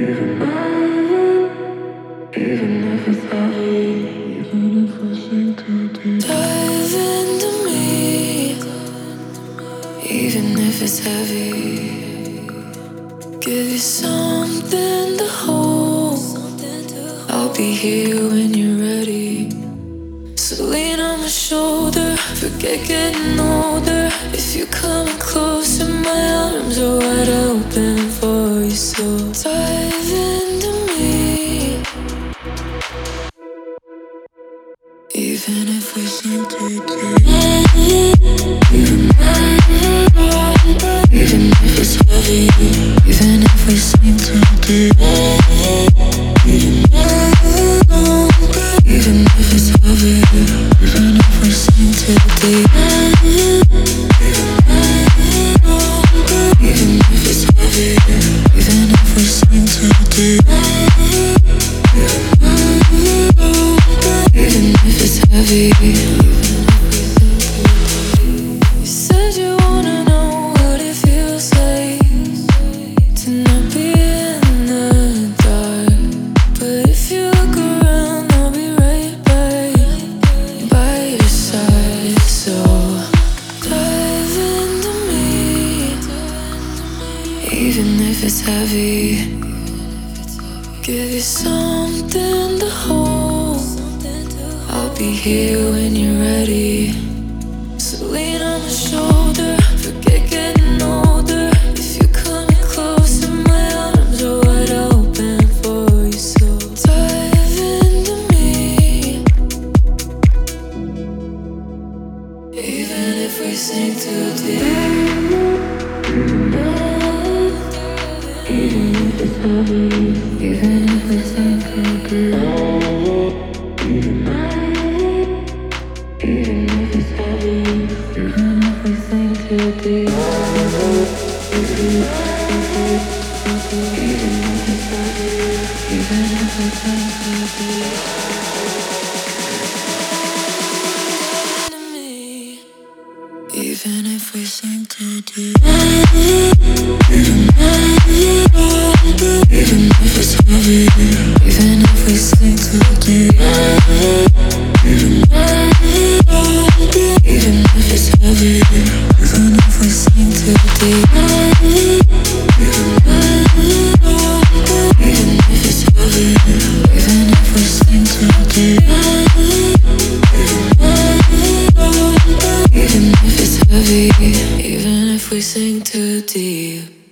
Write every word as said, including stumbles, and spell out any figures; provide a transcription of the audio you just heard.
Even if it's heavy, even if we sink too deep. Dive into me, even if it's heavy. Give you something to hold. I'll be here when you're ready. So lean on my shoulder, forget getting older. If you're coming closer, my arms are wide open for you. So dive into me, even if we sink too deep. Even, even if it's heavy, even if we sink too deep. Even, even if it's heavy, even if we sink too deep. Even if it's heavy, even if we sink too deep. Even if it's heavy. You said you wanna know what it feels like to not be in the dark. But if you look around, I'll be right by, by your side. So dive into me, even if it's heavy. Give you something to hold. I'll be here when you're ready. So lean on my shoulder, forget getting older. If you're coming closer, my arms are wide open for you. So dive into me, even if we sink too deep. Even if it's heavy, even if we sink too deep. Even if it's heavy, even if we sink too deep. Even if it's heavy, even if we sink too deep. Even if we sink too deep. Even, even if it's heavy, even if we sink too deep. Even, even if it's heavy, even if we sink too deep. Even, even if it's heavy, even if we sink too deep. Even if it's heavy, even if we sink too deep.